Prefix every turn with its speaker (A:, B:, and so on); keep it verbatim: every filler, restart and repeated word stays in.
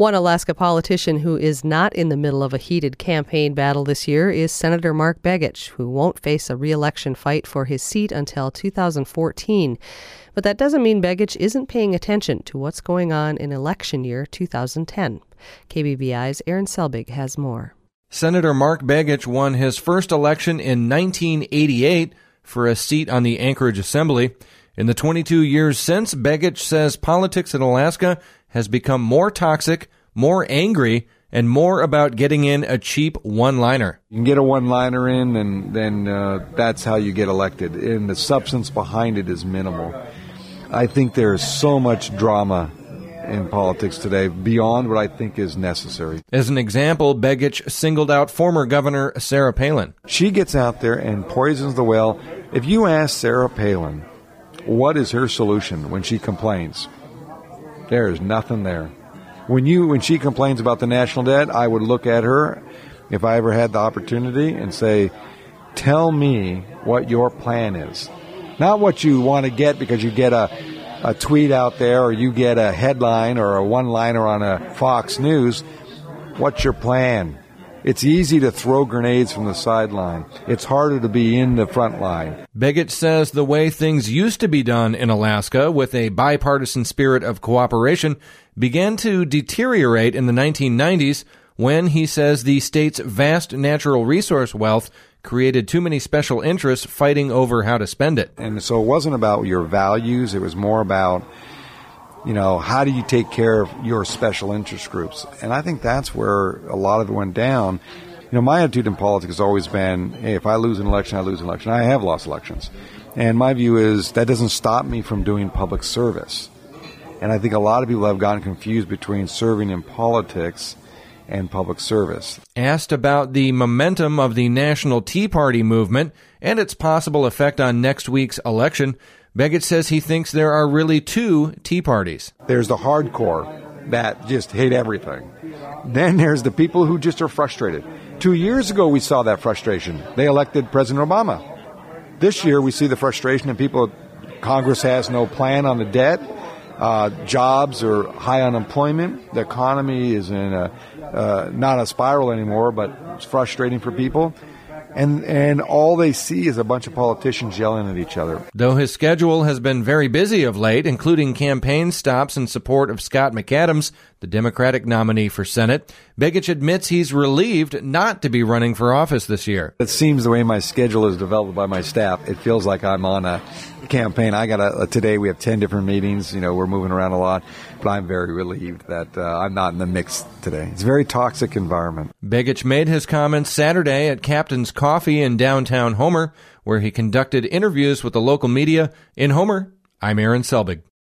A: One Alaska politician who is not in the middle of a heated campaign battle this year is Senator Mark Begich, who won't face a re-election fight for his seat until two thousand fourteen. But that doesn't mean Begich isn't paying attention to what's going on in election year two thousand ten. K B V I's Aaron Selbig has more.
B: Senator Mark Begich won his first election in nineteen eighty-eight for a seat on the Anchorage Assembly. In the twenty-two years since, Begich says politics in Alaska has become more toxic, more angry, and more about getting in a cheap one-liner.
C: You can get a one-liner in, and then uh, that's how you get elected. And the substance behind it is minimal. I think there's so much drama in politics today beyond what I think is necessary.
B: As an example, Begich singled out former Governor Sarah Palin.
C: She gets out there and poisons the well. If you ask Sarah Palin what is her solution when she complains, there is nothing there. When you when she complains about the national debt, I would look at her, if I ever had the opportunity, and say, tell me what your plan is. Not what you want to get because you get a, a tweet out there or you get a headline or a one-liner on a Fox News. What's your plan? It's easy to throw grenades from the sideline. It's harder to be in the front line.
B: Begich says the way things used to be done in Alaska, with a bipartisan spirit of cooperation, began to deteriorate in the nineteen nineties when, he says, the state's vast natural resource wealth created too many special interests fighting over how to spend it.
C: And so it wasn't about your values. It was more about, you know, how do you take care of your special interest groups? And I think that's where a lot of it went down. You know, my attitude in politics has always been, hey, if I lose an election, I lose an election. I have lost elections. And my view is that doesn't stop me from doing public service. And I think a lot of people have gotten confused between serving in politics and public service.
B: Asked about the momentum of the National Tea Party movement and its possible effect on next week's election, Begich says he thinks there are really two Tea Parties.
C: There's the hardcore that just hate everything. Then there's the people who just are frustrated. Two years ago, we saw that frustration. They elected President Obama. This year, we see the frustration of people. Congress has no plan on the debt. Uh, jobs are high unemployment. The economy is in a, uh, not a spiral anymore, but it's frustrating for people. And and all they see is a bunch of politicians yelling at each other.
B: Though his schedule has been very busy of late, including campaign stops in support of Scott McAdams, the Democratic nominee for Senate, Begich admits he's relieved not to be running for office this year.
C: It seems the way my schedule is developed by my staff, it feels like I'm on a campaign. I got a, today we have ten different meetings. You know, we're moving around a lot, but I'm very relieved that uh, I'm not in the mix today. It's a very toxic environment.
B: Begich made his comments Saturday at Captain's Coffee in downtown Homer, where he conducted interviews with the local media. In Homer, I'm Aaron Selbig.